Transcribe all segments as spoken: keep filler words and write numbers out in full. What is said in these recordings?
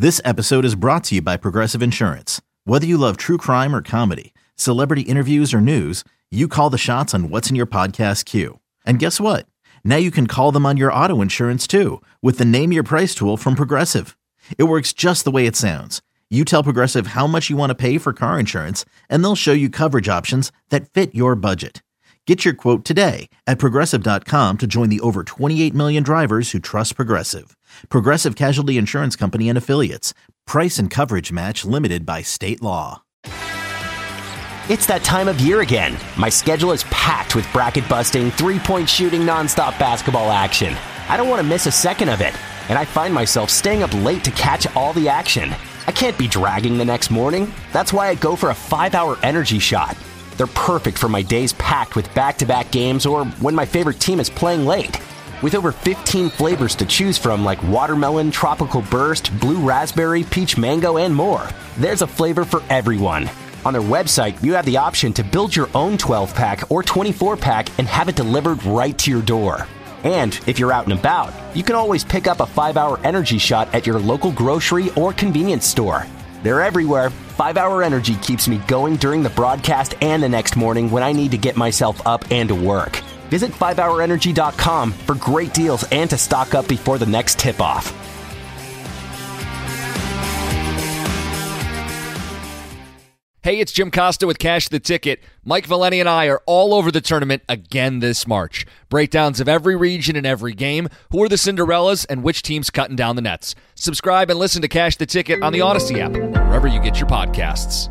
This episode is brought to you by Progressive Insurance. Whether you love true crime or comedy, celebrity interviews or news, you call the shots on what's in your podcast queue. And guess what? Now you can call them on your auto insurance too with the Name Your Price tool from Progressive. It works just the way it sounds. You tell Progressive how much you want to pay for car insurance, and they'll show you coverage options that fit your budget. Get your quote today at Progressive dot com to join the over twenty-eight million drivers who trust Progressive. Progressive Casualty Insurance Company and Affiliates. Price and coverage match limited by state law. It's that time of year again. My schedule is packed with bracket-busting, three-point shooting, nonstop basketball action. I don't want to miss a second of it, and I find myself staying up late to catch all the action. I can't be dragging the next morning. That's why I go for a five-hour energy shot. They're perfect for my days packed with back-to-back games or when my favorite team is playing late. With over fifteen flavors to choose from like watermelon, tropical burst, blue raspberry, peach mango, and more, there's a flavor for everyone. On their website, you have the option to build your own twelve-pack or twenty-four-pack and have it delivered right to your door. And if you're out and about, you can always pick up a five-hour energy shot at your local grocery or convenience store. They're everywhere. five-hour Energy keeps me going during the broadcast and the next morning when I need to get myself up and to work. Visit five hour energy dot com for great deals and to stock up before the next tip-off. Hey, it's Jim Costa with Cash the Ticket. Mike Valeni and I are all over the tournament again this March. Breakdowns of every region and every game, who are the Cinderellas, and which team's cutting down the nets. Subscribe and listen to Cash the Ticket on the Odyssey app, wherever you get your podcasts.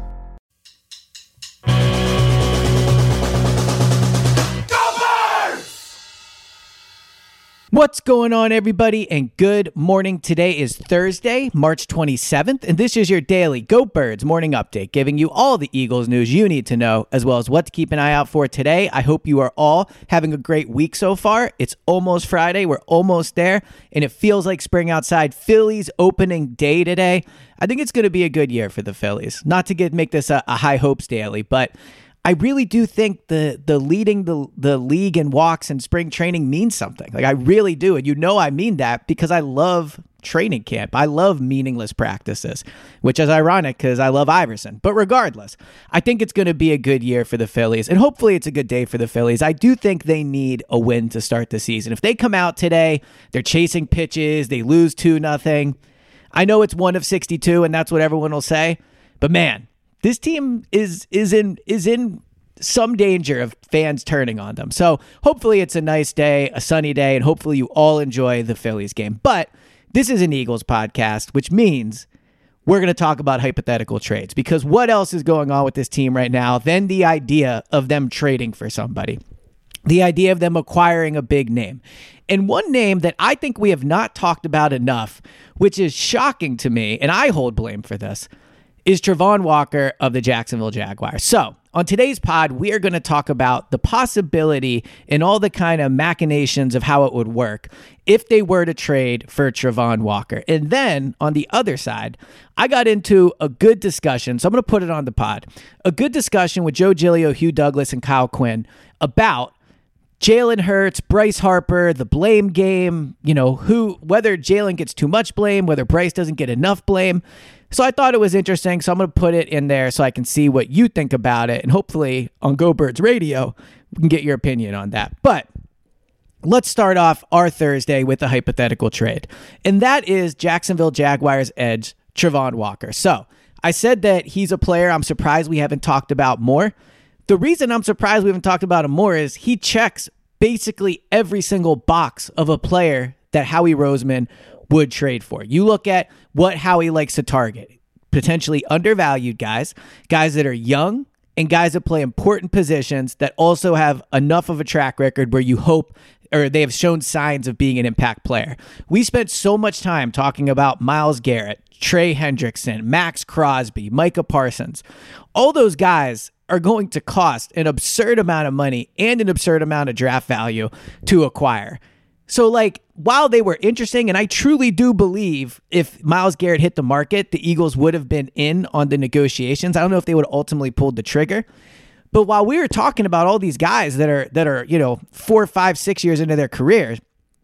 What's going on, everybody, and good morning. Today is Thursday, March twenty-seventh, and this is your daily Go Birds morning update, giving you all the Eagles news you need to know, as well as what to keep an eye out for today. I hope you are all having a great week so far. It's almost Friday. We're almost there, and it feels like spring outside. Phillies opening day today. I think it's going to be a good year for the Phillies. Not to get make this a, a high hopes daily, but I really do think the the leading the the league in walks and spring training means something. Like, I really do. And you know I mean that because I love training camp. I love meaningless practices, which is ironic because I love Iverson. But regardless, I think it's going to be a good year for the Phillies, and hopefully it's a good day for the Phillies. I do think they need a win to start the season. If they come out today, they're chasing pitches, they lose two nothing. I know it's one of sixty-two, and that's what everyone will say. But man, this team is is in is in some danger of fans turning on them. So hopefully it's a nice day, a sunny day, and hopefully you all enjoy the Phillies game. But this is an Eagles podcast, which means we're going to talk about hypothetical trades, because what else is going on with this team right now than the idea of them trading for somebody? The idea of them acquiring a big name. And one name that I think we have not talked about enough, which is shocking to me, and I hold blame for this, is Travon Walker of the Jacksonville Jaguars. So on today's pod, we are going to talk about the possibility and all the kind of machinations of how it would work if they were to trade for Travon Walker. And then on the other side, I got into a good discussion, so I'm going to put it on the pod, a good discussion with Joe Giglio, Hugh Douglas, and Kyle Quinn about Jalen Hurts, Bryce Harper, the blame game, you know, who, whether Jalen gets too much blame, whether Bryce doesn't get enough blame. So I thought it was interesting, so I'm going to put it in there so I can see what you think about it, and hopefully on Go Birds Radio, we can get your opinion on that. But let's start off our Thursday with a hypothetical trade, and that is Jacksonville Jaguars edge Travon Walker. So I said that he's a player I'm surprised we haven't talked about more. The reason I'm surprised we haven't talked about him more is he checks basically every single box of a player that Howie Roseman would trade for. You look at what Howie likes to target. Potentially undervalued guys, guys that are young, and guys that play important positions that also have enough of a track record where you hope, or they have shown signs of being an impact player. We spent so much time talking about Myles Garrett, Trey Hendrickson, Max Crosby, Micah Parsons. All those guys are going to cost an absurd amount of money and an absurd amount of draft value to acquire. So, like, while they were interesting, and I truly do believe if Myles Garrett hit the market, the Eagles would have been in on the negotiations. I don't know if they would have ultimately pulled the trigger. But while we were talking about all these guys that are, that are, you know, four, five, six years into their careers,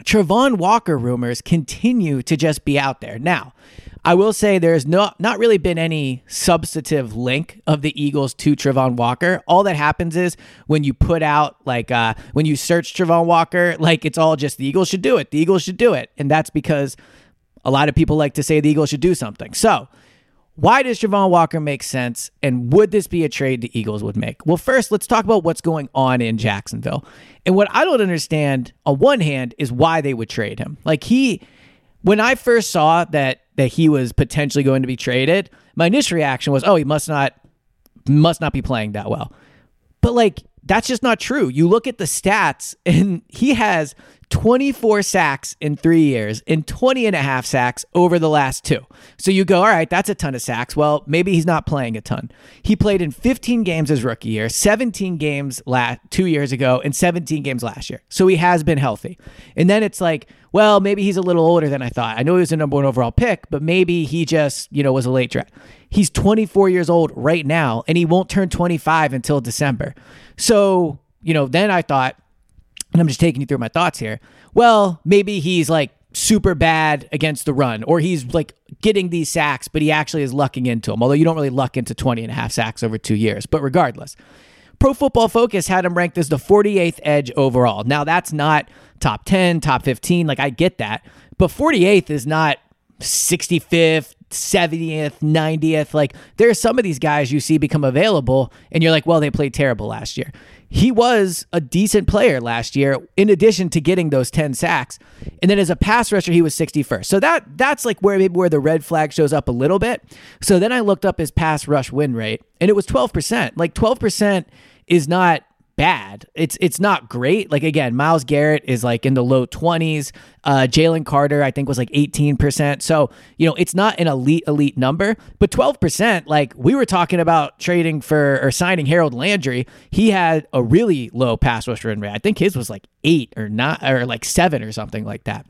Travon Walker rumors continue to just be out there. Now, I will say there's not, not really been any substantive link of the Eagles to Travon Walker. All that happens is when you put out, like, uh, when you search Travon Walker, like, it's all just the Eagles should do it. The Eagles should do it. And that's because a lot of people like to say the Eagles should do something. So, why does Travon Walker make sense, and would this be a trade the Eagles would make? Well, first, let's talk about what's going on in Jacksonville. And what I don't understand, on one hand, is why they would trade him. Like, he, when I first saw that that he was potentially going to be traded, my initial reaction was, oh, he must not, must not be playing that well. But, like, that's just not true. You look at the stats, and he has twenty-four sacks in three years and twenty and a half sacks over the last two. So you go, all right, that's a ton of sacks. Well, maybe he's not playing a ton. He played in fifteen games his rookie year, seventeen games last, two years ago, and seventeen games last year. So he has been healthy. And then it's like, well, maybe he's a little older than I thought. I know he was a number one overall pick, but maybe he just, you know, was a late draft. He's twenty-four years old right now, and he won't turn twenty-five until December. So, you know, then I thought, and I'm just taking you through my thoughts here, well, maybe he's like super bad against the run, or he's like getting these sacks, but he actually is lucking into them. Although you don't really luck into twenty and a half sacks over two years. But regardless, Pro Football Focus had him ranked as the forty-eighth edge overall. Now, that's not top ten, top fifteen. Like, I get that. But forty-eighth is not sixty-fifth, seventieth, ninetieth. Like, there are some of these guys you see become available, and you're like, well, they played terrible last year. He was a decent player last year, in addition to getting those ten sacks. And then as a pass rusher, he was sixty-first. So that that's like where maybe where the red flag shows up a little bit. So then I looked up his pass rush win rate, and it was twelve percent. Like, twelve percent is not bad. It's it's not great. Like, again, Myles Garrett is like in the low twenties. Uh, Jalen Carter, I think, was like eighteen percent. So, you know, it's not an elite, elite number, but twelve percent, like we were talking about trading for or signing Harold Landry. He had a really low pass rush win rate. I think his was like eight or not, or like seven or something like that.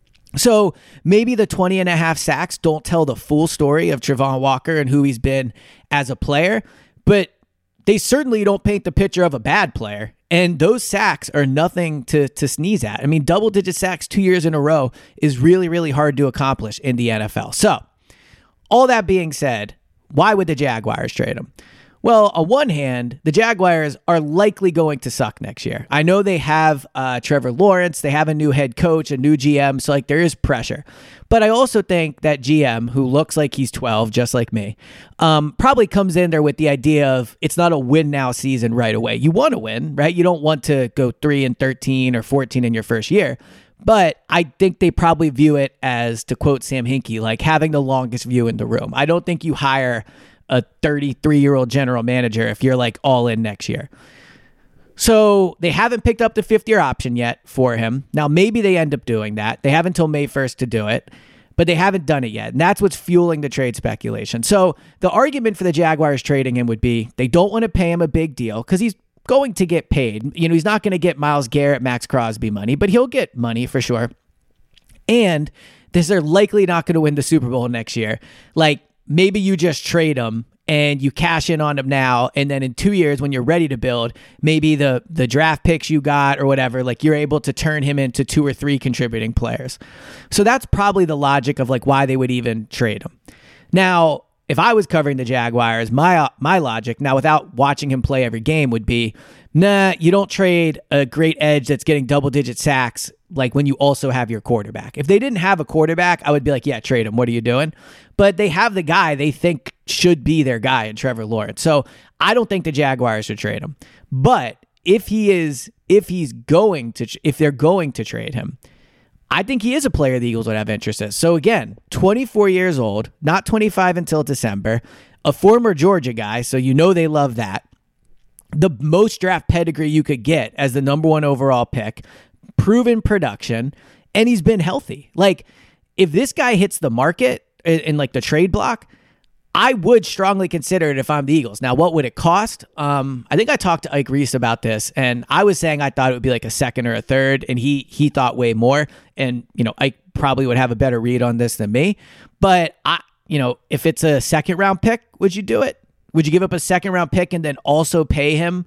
So maybe the twenty and a half sacks don't tell the full story of Travon Walker and who he's been as a player, but they certainly don't paint the picture of a bad player. And those sacks are nothing to, to sneeze at. I mean, double-digit sacks two years in a row is really, really hard to accomplish in the N F L. So, all that being said, why would the Jaguars trade him? Well, on one hand, the Jaguars are likely going to suck next year. I know they have uh, Trevor Lawrence, they have a new head coach, a new G M, so like there is pressure. But I also think that G M, who looks like he's twelve, just like me, um, probably comes in there with the idea of it's not a win now season right away. You want to win, right? You don't want to go three and thirteen or fourteen in your first year. But I think they probably view it as, to quote Sam Hinkie, like having the longest view in the room. I don't think you hire a thirty-three-year-old general manager if you're like all in next year. So they haven't picked up the fifth-year option yet for him. Now, maybe they end up doing that. They have until May first to do it, but they haven't done it yet. And that's what's fueling the trade speculation. So the argument for the Jaguars trading him would be they don't want to pay him a big deal because he's going to get paid. You know, he's not going to get Myles Garrett, Max Crosby money, but he'll get money for sure. And this, they're likely not going to win the Super Bowl next year. Like, maybe you just trade him and you cash in on him now, and then in two years when you're ready to build, maybe the the draft picks you got or whatever, like you're able to turn him into two or three contributing players. So that's probably the logic of like why they would even trade him. Now, if I was covering the Jaguars, my my logic, now without watching him play every game, would be, nah, you don't trade a great edge that's getting double-digit sacks like when you also have your quarterback. If they didn't have a quarterback, I would be like, yeah, trade him. What are you doing? But they have the guy they think should be their guy in Trevor Lawrence. So I don't think the Jaguars should trade him. But if he is, if he's going to, if they're going to trade him, I think he is a player the Eagles would have interest in. So again, twenty-four years old, not twenty-five until December, a former Georgia guy, so you know they love that. The most draft pedigree you could get as the number one overall pick, proven production, and he's been healthy. Like, if this guy hits the market in, in like the trade block, I would strongly consider it if I'm the Eagles. Now, what would it cost? Um, I think I talked to Ike Reese about this, and I was saying I thought it would be like a second or a third, and he he thought way more. And, you know, Ike probably would have a better read on this than me. But, I, you know, if it's a second round pick, would you do it? Would you give up a second round pick and then also pay him,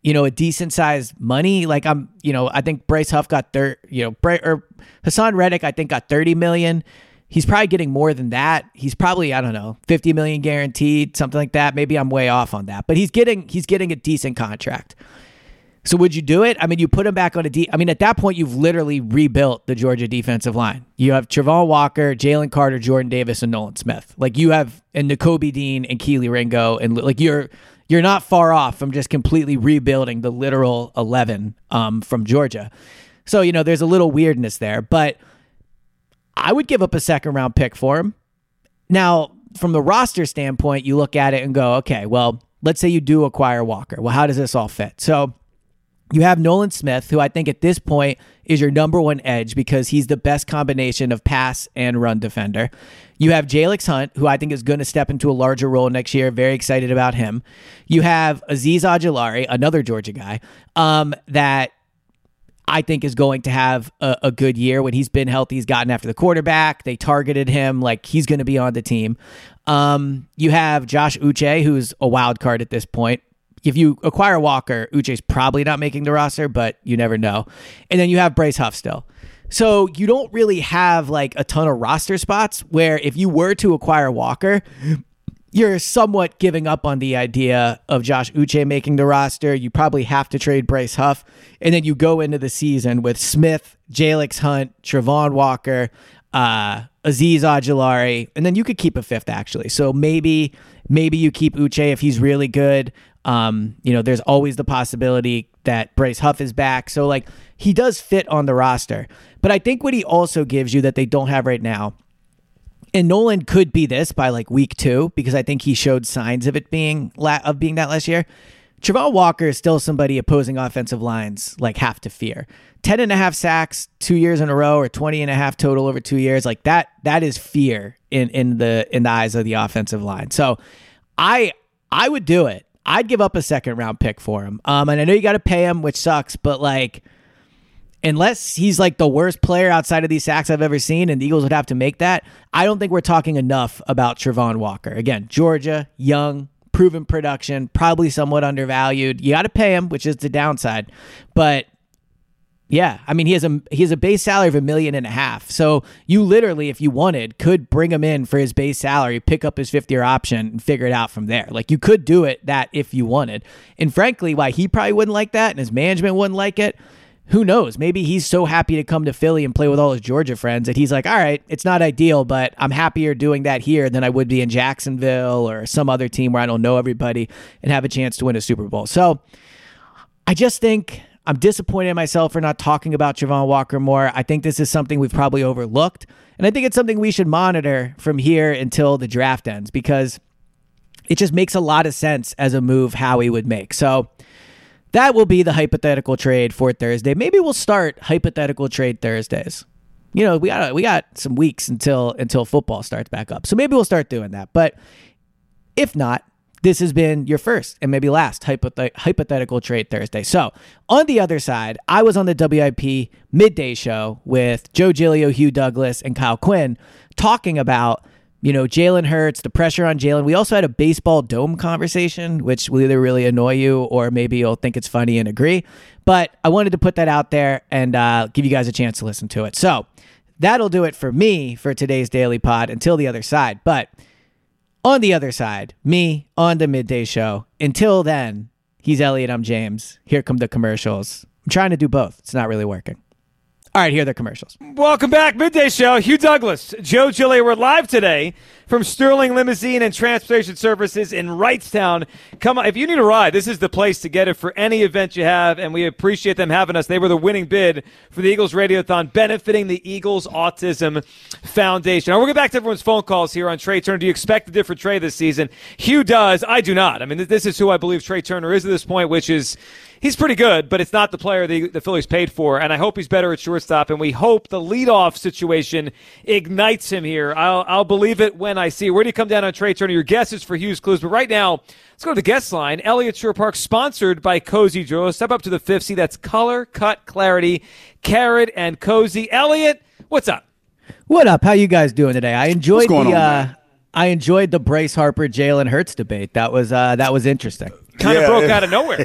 you know, a decent sized money. Like I'm, you know, I think Bryce Huff got thirty, you know, Bra- or Hassan Reddick, I think got thirty million. He's probably getting more than that. He's probably, I don't know, fifty million guaranteed, something like that. Maybe I'm way off on that, but he's getting, he's getting a decent contract. So would you do it? I mean, you put him back on a D. I mean, at that point, you've literally rebuilt the Georgia defensive line. You have Travon Walker, Jalen Carter, Jordan Davis, and Nolan Smith. Like you have, and Nakobe Dean and Keely Ringo, and like you're, you're not far off from just completely rebuilding the literal eleven um, from Georgia. So, you know, there's a little weirdness there, but I would give up a second round pick for him. Now, from the roster standpoint, you look at it and go, okay, well, let's say you do acquire Walker. Well, how does this all fit? So you have Nolan Smith, who I think at this point is your number one edge because he's the best combination of pass and run defender. You have Jalix Hunt, who I think is going to step into a larger role next year. Very excited about him. You have Azeez Ojulari, another Georgia guy, um, that I think is going to have a, a good year. When he's been healthy, he's gotten after the quarterback. They targeted him like he's going to be on the team. Um, you have Josh Uche, who's a wild card at this point. If you acquire Walker, Uche's probably not making the roster, but you never know. And then you have Bryce Huff still. So you don't really have like a ton of roster spots where if you were to acquire Walker, you're somewhat giving up on the idea of Josh Uche making the roster. You probably have to trade Bryce Huff. And then you go into the season with Smith, Jalix Hunt, Travon Walker, uh, Azeez Ojulari, and then you could keep a fifth actually. So maybe maybe you keep Uche if he's really good. Um, you know, there's always the possibility that Bryce Huff is back. So like he does fit on the roster. But I think what he also gives you that they don't have right now, and Nolan could be this by like week two, because I think he showed signs of it being la- of being that last year. Travon Walker is still somebody opposing offensive lines like have to fear. ten and a half sacks two years in a row, or twenty and a half total over two years. Like that, that is fear in, in the, in the eyes of the offensive line. So I, I would do it. I'd give up a second round pick for him. Um, and I know you got to pay him, which sucks, but like, unless he's like the worst player outside of these sacks I've ever seen, and the Eagles would have to make that, I don't think we're talking enough about Travon Walker. Again, Georgia, young, proven production, probably somewhat undervalued. You got to pay him, which is the downside. But yeah, I mean, he has a he has a base salary of a million and a half. So you literally, if you wanted, could bring him in for his base salary, pick up his fifth year option, and figure it out from there. Like you could do it that if you wanted. And frankly, why he probably wouldn't like that and his management wouldn't like it, who knows? Maybe he's so happy to come to Philly and play with all his Georgia friends that he's like, all right, it's not ideal, but I'm happier doing that here than I would be in Jacksonville or some other team where I don't know everybody and have a chance to win a Super Bowl. So I just think I'm disappointed in myself for not talking about Travon Walker more. I think this is something we've probably overlooked, and I think it's something we should monitor from here until the draft ends, because it just makes a lot of sense as a move Howie would make. So that will be the hypothetical trade for Thursday. Maybe we'll start hypothetical trade Thursdays. You know, we got we got some weeks until until football starts back up. So maybe we'll start doing that. But if not, this has been your first and maybe last hypoth- hypothetical trade Thursday. So on the other side, I was on the W I P midday show with Joe Giglio, Hugh Douglas, and Kyle Quinn talking about, you know, Jalen Hurts, the pressure on Jalen. We also had a baseball dome conversation, which will either really annoy you or maybe you'll think it's funny and agree. But I wanted to put that out there and uh, give you guys a chance to listen to it. So that'll do it for me for today's Daily Pod until the other side. But on the other side, me on the midday show. Until then, he's Elliot, I'm James. Here come the commercials. I'm trying to do both. It's not really working. All right, here are the commercials. Welcome back, Midday Show. Hugh Douglas, Joe Giglio. We're live today from Sterling Limousine and Transportation Services in Wrightstown. Come on, if you need a ride, this is the place to get it for any event you have, and we appreciate them having us. They were the winning bid for the Eagles Radiothon, benefiting the Eagles Autism Foundation. Now, we'll get back to everyone's phone calls here on Trey Turner. Do you expect a different Trey this season? Hugh does. I do not. I mean, this is who I believe Trey Turner is at this point, which is he's pretty good, but it's not the player the, the Phillies paid for, and I hope he's better at shortstop, and we hope the leadoff situation ignites him here. I'll, I'll believe it when I see it. Where do you come down on Trey Turner? Your guess is for Hughes Clues, but right now, let's go to the guest line. Elliott Shore Park, sponsored by Cozy Joe. Step up to the fifth. See, that's color, cut, clarity, carrot, and cozy. Elliott, what's up? What up? How you guys doing today? I enjoyed the on, uh, I enjoyed the Bryce Harper Jalen Hurts debate. That was uh, that was interesting. kind of Yeah. broke out of nowhere.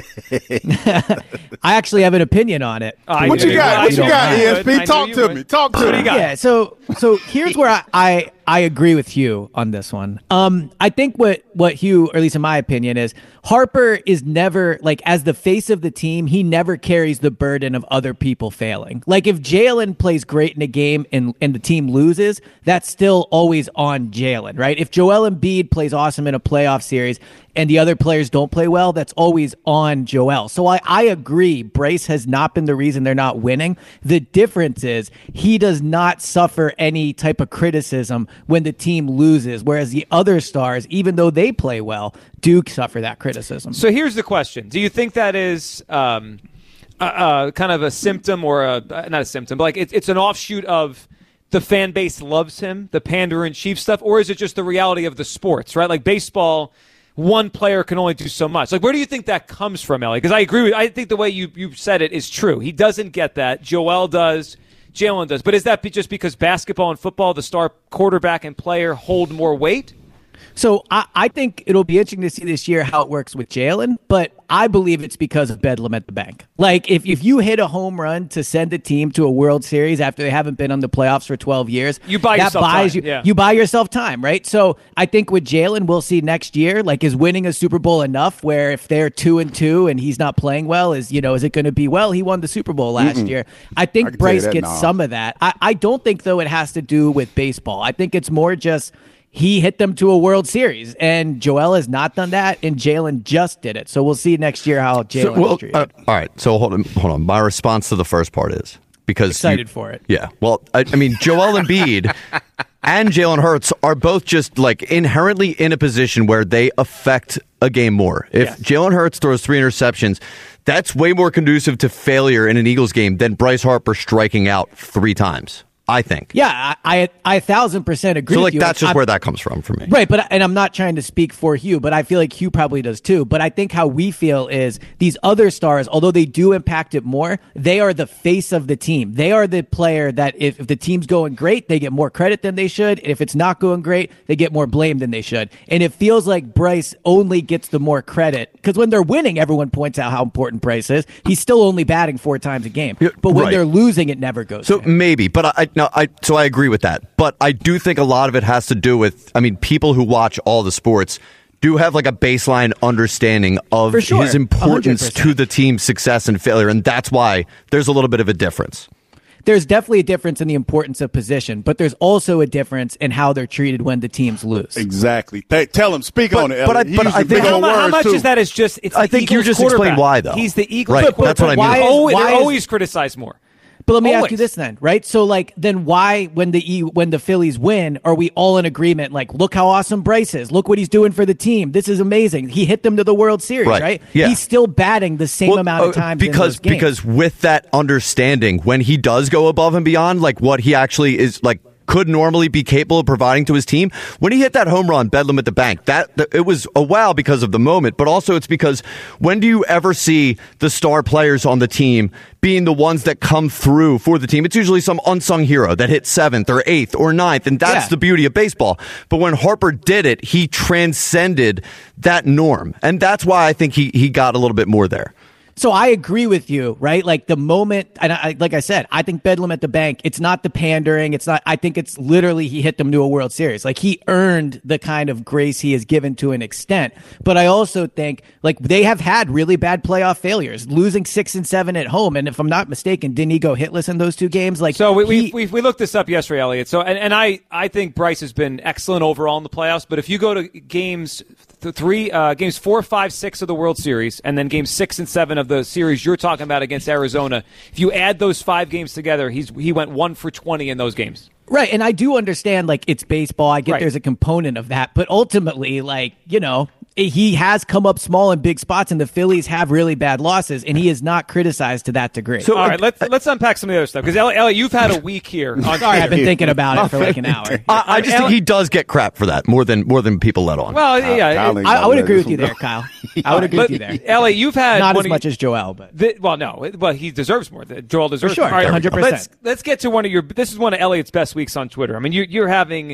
I actually have an opinion on it. I What knew you got? would. What you I got, knew E you S would. P? I knew Talk you to would. me. Talk to What do me. you got? Yeah, so so here's where I, I I agree with Hugh on this one. Um, I think what what Hugh, or at least in my opinion, is Harper is never like as the face of the team. He never carries the burden of other people failing. Like if Jalen plays great in a game and and the team loses, that's still always on Jalen, right? If Joel Embiid plays awesome in a playoff series and the other players don't play well, that's always on Joel. So I, I agree. Bryce has not been the reason they're not winning. The difference is he does not suffer any type of criticism when the team loses, whereas the other stars, even though they play well, do suffer that criticism. So here's the question: do you think that is um, uh, uh, kind of a symptom, or a, uh, not a symptom, but like it, it's an offshoot of the fan base loves him, the pander in chief stuff, or is it just the reality of the sports? Right, like baseball. One player can only do so much. Like, where do you think that comes from, Ellie? Because I agree with. I think the way you you said it is true. He doesn't get that. Joel does. Jalen does. But is that just because basketball and football, the star quarterback and player, hold more weight? So I, I think it'll be interesting to see this year how it works with Jalen, but I believe it's because of Bedlam at the bank. Like if, if you hit a home run to send a team to a World Series after they haven't been on the playoffs for twelve years, you buy that yourself buys time. you Yeah. you buy yourself time, right? So I think with Jalen, we'll see next year, like is winning a Super Bowl enough where if they're two and two and he's not playing well, is you know, is it going to be well, he won the Super Bowl last Mm-mm. year. I think I can tell you Bryce that gets now. some of that. I, I don't think though it has to do with baseball. I think it's more just he hit them to a World Series, and Joel has not done that, and Jalen just did it. So we'll see next year how Jalen So, well, is treated. uh, all right. So hold on. Hold on. My response to the first part is because Excited you- for it. Yeah. Well, I, I mean, Joel Embiid and Jalen Hurts are both just like inherently in a position where they affect a game more. If Yes. Jalen Hurts throws three interceptions, that's way more conducive to failure in an Eagles game than Bryce Harper striking out three times, I think. Yeah, I, I I a thousand percent agree So with like you. that's just I'm- where that comes from for me. Right, but and I'm not trying to speak for Hugh, but I feel like Hugh probably does too. But I think how we feel is these other stars, although they do impact it more, they are the face of the team. They are the player that if, if the team's going great, they get more credit than they should. And if it's not going great, they get more blame than they should. And it feels like Bryce only gets the more credit because when they're winning, everyone points out how important Bryce is. He's still only batting four times a game, Yeah, but when right. they're losing, it never goes. So to him. maybe, but I, I no, I so I agree with that. But I do think a lot of it has to do with, I mean, people who watch all the sports do have like a baseline understanding of For sure. his importance one hundred percent. to the team's success and failure, and that's why there's a little bit of a difference. There's definitely a difference in the importance of position, but there's also a difference in how they're treated when the teams lose. Exactly. Th- tell him. Speak But- on it. but I- Elliot. He but used I the think- big How, old mu- how words, much too. is that? Is just it's I the think you Eagles just explained quarterback. why, though. He's the Eagles Right, quarterback. that's what I mean. Why They're is- always, why they're is- always criticized more. But let me ask Always. you this then, right? So like then why when the E when the Phillies win, are we all in agreement like look how awesome Bryce is. Look what he's doing for the team. This is amazing. He hit them to the World Series, Right. right? Yeah. He's still batting the same Well, amount of uh, times in because those games. because with that understanding, when he does go above and beyond, like what he actually is like could normally be capable of providing to his team. When he hit that home run, Bedlam at the bank, that, that it was a wow because of the moment, but also it's because when do you ever see the star players on the team being the ones that come through for the team? It's usually some unsung hero that hit seventh or eighth or ninth, and that's Yeah. the beauty of baseball. But when Harper did it, he transcended that norm, and that's why I think he he got a little bit more there. So I agree with you, right? Like the moment, and I, like I said, I think Bedlam at the bank, it's not the pandering. It's not, I think it's literally he hit them to a World Series. Like he earned the kind of grace he is given to an extent. But I also think like they have had really bad playoff failures, losing six and seven at home. And if I'm not mistaken, didn't he go hitless in those two games? Like So we, he, we, we, we looked this up yesterday, Elliot. So and, and I, I think Bryce has been excellent overall in the playoffs. But if you go to games th- three, uh, games four, five, six of the World Series, and then games six and seven of the series you're talking about against Arizona, if you add those five games together, he's he went one for twenty in those games. Right, and I do understand, like, it's baseball. I get Right. there's a component of that. But ultimately, like, you know, he has come up small in big spots, and the Phillies have really bad losses, and he is not criticized to that degree. So- All right, let's let's unpack some of the other stuff because Elliot, Elliot, you've had a week here. On Sorry, I've been thinking about it for like an hour. I, I just think he does get crap for that more than more than people let on. Well, yeah, Kyle ain't I, I would got agree this with you one. there, Kyle. I would agree But, with you there. Elliot, you've had Not one as of much your- as Joel, but The, well, no, well, he deserves more. Joel deserves For sure, more. All right, one hundred percent. Let's let's get to one of your. This is one of Elliot's best weeks on Twitter. I mean, you, you're having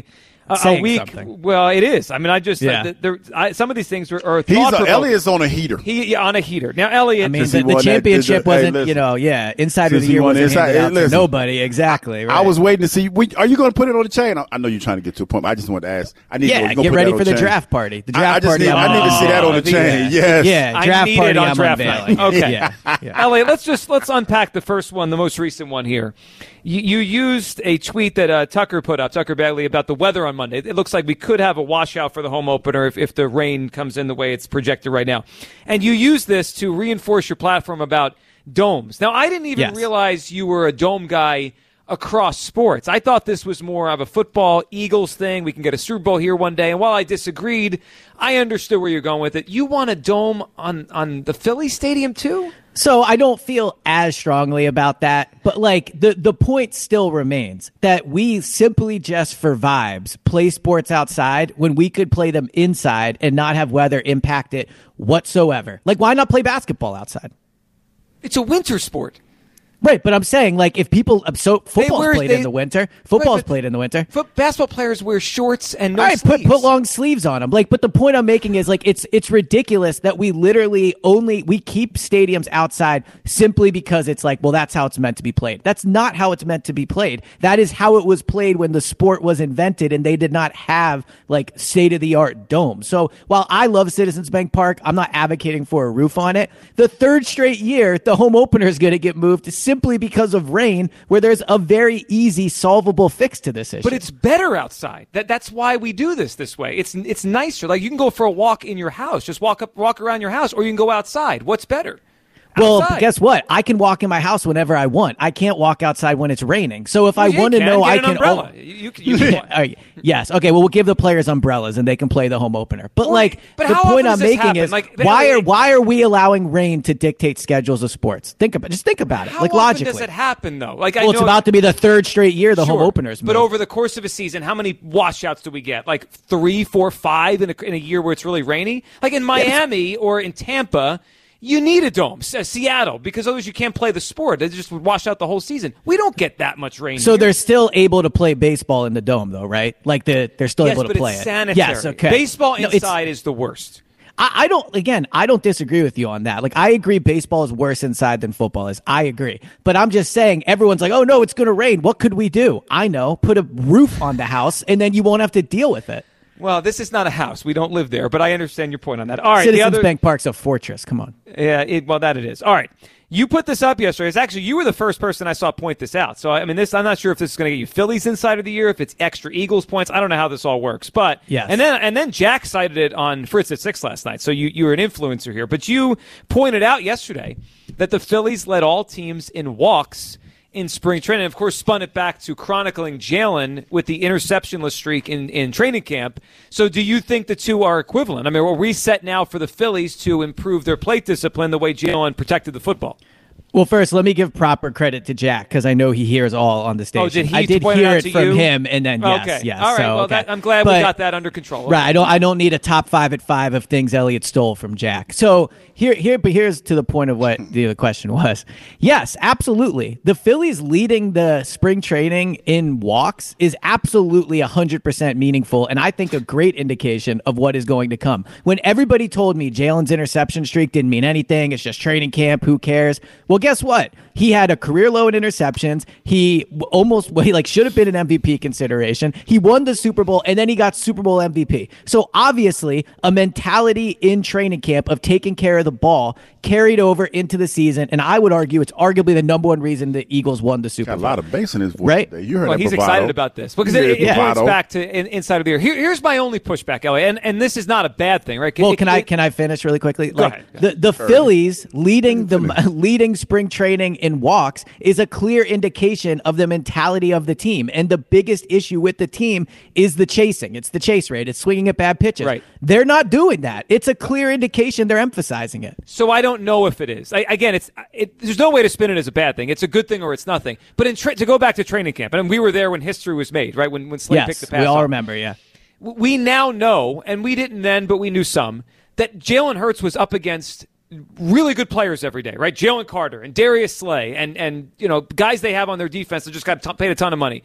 a, saying a week. Something. Well, it is. I mean, I just Yeah. uh, there, I, some of these things are. are He's a, thought-provoking. Elliot's on a heater. He yeah, on a heater. Now, Elliott. I mean, Since the, he the won that- championship the- hey, wasn't, listen. you know, yeah, inside of Since the he year won wasn't inside- handed hey, out to listen. nobody. Exactly. Right. I was waiting to see. We, are you going to put it on the chain? I, I know you're trying to get to a point. But I just wanted to ask. I need to know Yeah, if you're get gonna put ready that for on the chain. draft party. The I, draft I just party. need. I'm I need to see that on the Oh, chain. yeah. Yes. Yeah, I draft need party. it on I'm draft unveiling. night. Okay. Yeah, yeah. Elliot, let's just let's unpack the first one, the most recent one here. You, you used a tweet that uh, Tucker put up, Tucker Bagley, about the weather on Monday. It looks like we could have a washout for the home opener if, if the rain comes in the way it's projected right now. And you used this to reinforce your platform about domes. Now, I didn't even Yes. realize you were a dome guy across sports. I thought this was more of a football Eagles thing. We can get a Super Bowl here one day. And while I disagreed, I understood where you're going with it. You want a dome on, on the Philly Stadium too? So I don't feel as strongly about that, but like the, the point still remains that we simply just for vibes play sports outside when we could play them inside and not have weather impact it whatsoever. Like, why not play basketball outside? It's a winter sport. Right, but I'm saying, like, if people, so football's wear- played they- in the winter, football's Right, but- played in the winter. Foot, basketball players wear shorts and no All right, put sleeves. put long sleeves on them. Like, but the point I'm making is like it's it's ridiculous that we literally only we keep stadiums outside simply because it's like, well, that's how it's meant to be played. That's not how it's meant to be played. That is how it was played when the sport was invented, and they did not have like state of the art domes. So while I love Citizens Bank Park, I'm not advocating for a roof on it. The third straight year, the home opener is going to get moved simply because of rain, where there's a very easy solvable fix to this issue. But it's better outside. That that's why we do this this way. It's it's nicer. Like you can go for a walk in your house, just walk up, walk around your house, or you can go outside. What's better? Well, Outside. guess what? I can walk in my house whenever I want. I can't walk outside when it's raining. So if Well, I yeah, want you to can. know, Get I an can. umbrella. oh- You, you, can- you can All right, yes. Okay. Well, we'll give the players umbrellas and they can play the home opener. But Well, like but the how point often I'm does this making happen? is Like, why they- are why are we allowing rain to dictate schedules of sports? Think about just think about it. How like often logically. does it happen though? Like I well, know it's about to be the third straight year the home Sure. openers. But move. over the course of a season, how many washouts do we get? Like three, four, five in a, in a year where it's really rainy? Like in Miami or in Tampa, you need a dome. S- uh, Seattle, because otherwise you can't play the sport. They just would wash out the whole season. We don't get that much rain. So here. they're still able to play baseball in the dome, though, right? Like the, they're still yes, able to but play it's it. sanitary. Yes, okay. Baseball No, it's- inside is the worst. I, I don't, again, I don't disagree with you on that. Like, I agree baseball is worse inside than football is. I agree. But I'm just saying, everyone's like, oh, no, it's going to rain. What could we do? I know. Put a roof on the house, and then you won't have to deal with it. Well, this is not a house. We don't live there, but I understand your point on that. All right, Citizens the other, Bank Park's a fortress. Come on. Yeah, it, well, that it is. All right. You put this up yesterday. It's actually, you were the first person I saw point this out. So, I mean, this, I'm not sure if this is going to get you Phillies inside of the year, if it's extra Eagles points. I don't know how this all works. But, Yes. and then, and then Jack cited it on Fritz at six last night. So you, you were an influencer here. But you pointed out yesterday that the Phillies led all teams in walks in spring training. Of course, spun it back to chronicling Jalen with the interceptionless streak in, in training camp. So do you think the two are equivalent? I mean, we're reset now for the Phillies to improve their plate discipline the way Jalen protected the football. Well, first, let me give proper credit to Jack because I know he hears all on the station. Oh, did he I did point it hear out it to from you? him, and then yes, Okay. yes. All right. So, well, okay. that, I'm glad But- we got that under control. Right. I don't. I don't need a top five at five of things Elliott stole from Jack. So here, here, but here's to the point of what the question was. Yes, absolutely. The Phillies leading the spring training in walks is absolutely a hundred percent meaningful, and I think a great indication of what is going to come. When everybody told me Jalen's interception streak didn't mean anything, it's just training camp, who cares? Well, guess what? He had a career low in interceptions. He w- almost, well, he like should have been an M V P consideration. He won the Super Bowl, and then he got Super Bowl M V P. So obviously, a mentality in training camp of taking care of the ball carried over into the season, and I would argue it's arguably the number one reason the Eagles won the Super Got a Bowl. lot of bass in his voice. Right? Today. You heard Well, that he's bravado. excited about this because You it, heard it points bravado. back to in, inside of the year. Here, here's my only pushback, Elliot, and and this is not a bad thing, right? Well, It- can I it- can I finish really quickly? Go like ahead. the the Phillies leading the leading spring training in walks is a clear indication of the mentality of the team. And the biggest issue with the team is the chasing. It's the chase rate. It's swinging at bad pitches. Right. They're not doing that. It's a clear indication they're emphasizing it. So I don't know if it is. I, again, it's it, there's no way to spin it as a bad thing. It's a good thing or it's nothing. But in tra- to go back to training camp, and we were there when history was made, right? When when Slade picked the Yes, pass we all off. remember. Yeah. We now know, and we didn't then, but we knew some, that Jalen Hurts was up against really good players every day, right? Jalen Carter and Darius Slay and, and you know, guys they have on their defense that just got t- paid a ton of money.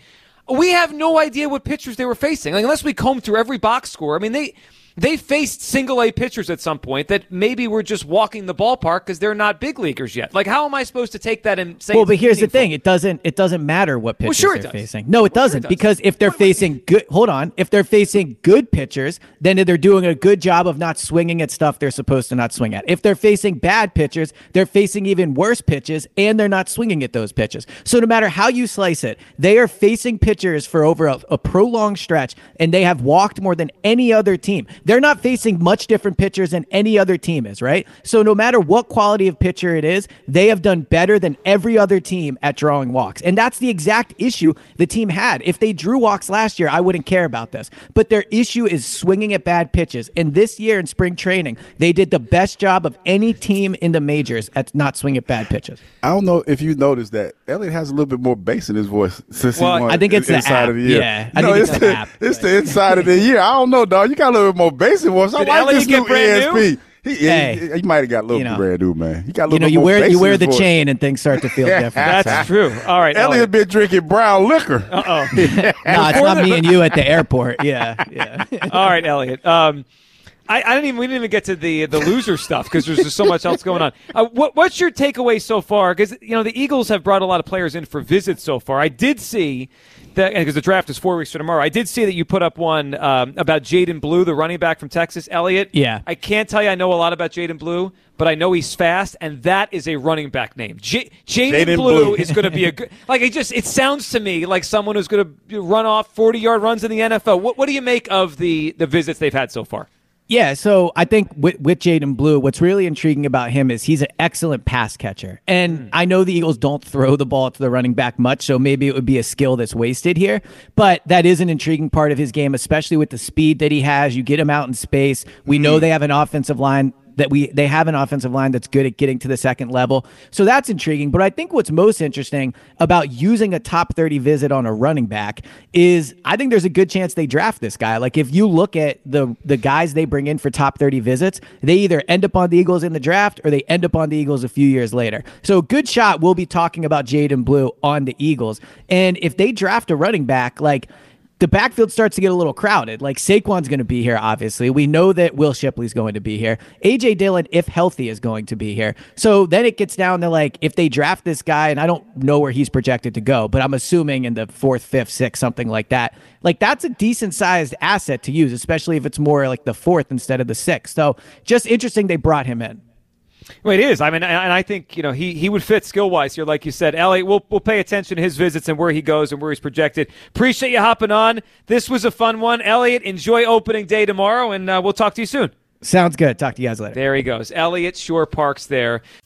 we have no idea what pitchers they were facing. Like, unless we comb through every box score, I mean, they they faced single-A pitchers at some point that maybe were just walking the ballpark because they're not big leaguers yet. Like, how am I supposed to take that and say? Well, but here's meaningful? the thing: it doesn't it doesn't matter what pitchers well, sure they're does. facing. No, it well, doesn't sure it does. because if they're what, facing good, hold on, if they're facing good pitchers, then they're doing a good job of not swinging at stuff they're supposed to not swing at. If they're facing bad pitchers, they're facing even worse pitches, and they're not swinging at those pitches. So no matter how you slice it, they are facing pitchers for over a, a prolonged stretch, and they have walked more than any other team. They're not facing much different pitchers than any other team is, right? So no matter what quality of pitcher it is, they have done better than every other team at drawing walks. And that's the exact issue the team had. If they drew walks last year, I wouldn't care about this. But their issue is swinging at bad pitches. And this year in spring training, they did the best job of any team in the majors at not swinging at bad pitches. I don't know if you noticed that Elliott has a little bit more bass in his voice since well, he won I think it's inside the of the app. year. Yeah, I no, think it's, it's the, the app. it's the inside of the year. I don't know, dog. You got a little bit more bass in voice. I Did like Elliott this get new brand E S P. He, Hey, he, he might have got a little you know, brand new, man. He got a little You know, bit you more wear bass you in wear his the voice. chain and things start to feel different. That's true. All right, Elliott Elliott. been drinking brown liquor. Uh-oh. No, it's not me and you at the airport. Yeah, yeah. All right, Elliott. Um, I, I didn't even we didn't even get to the the loser stuff because there's just so much else going on. Uh, what, what's your takeaway so far? Because you know the Eagles have brought a lot of players in for visits so far. I did see that because the draft is four weeks from tomorrow. I did see that you put up one um, about Jaden Blue, the running back from Texas. Elliott. Yeah. I can't tell you I know a lot about Jaden Blue, but I know he's fast, and that is a running back name. J- Jaden Blue, Blue is going to be a good. Like it just it sounds to me like someone who's going to run off forty yard runs in the N F L. What what do you make of the the visits they've had so far? Yeah, so I think with, with Jaden Blue, what's really intriguing about him is he's an excellent pass catcher. And mm. I know the Eagles don't throw the ball to the running back much, so maybe it would be a skill that's wasted here. But that is an intriguing part of his game, especially with the speed that he has. You get him out in space. We mm. know they have an offensive line that we they have an offensive line that's good at getting to the second level. So that's intriguing. But I think what's most interesting about using a top thirty visit on a running back is I think there's a good chance they draft this guy. Like if you look at the the guys they bring in for top thirty visits, they either end up on the Eagles in the draft or they end up on the Eagles a few years later. So good shot we'll be talking about Jaden Blue on the Eagles. And if they draft a running back, like the backfield starts to get a little crowded. Like Saquon's going to be here, obviously. We know that Will Shipley's going to be here. A J Dillon, if healthy, is going to be here. So then it gets down to like, if they draft this guy, and I don't know where he's projected to go, but I'm assuming in the fourth, fifth, sixth, something like that. Like that's a decent sized asset to use, especially if it's more like the fourth instead of the sixth. So just interesting they brought him in. Well, it is. I mean, and I think, you know, he, he would fit skill-wise here, like you said. Elliott, we'll, we'll pay attention to his visits and where he goes and where he's projected. Appreciate you hopping on. This was a fun one. Elliott, enjoy opening day tomorrow, and uh, we'll talk to you soon. Sounds good. Talk to you guys later. There he goes. Elliott Shore-Parks there.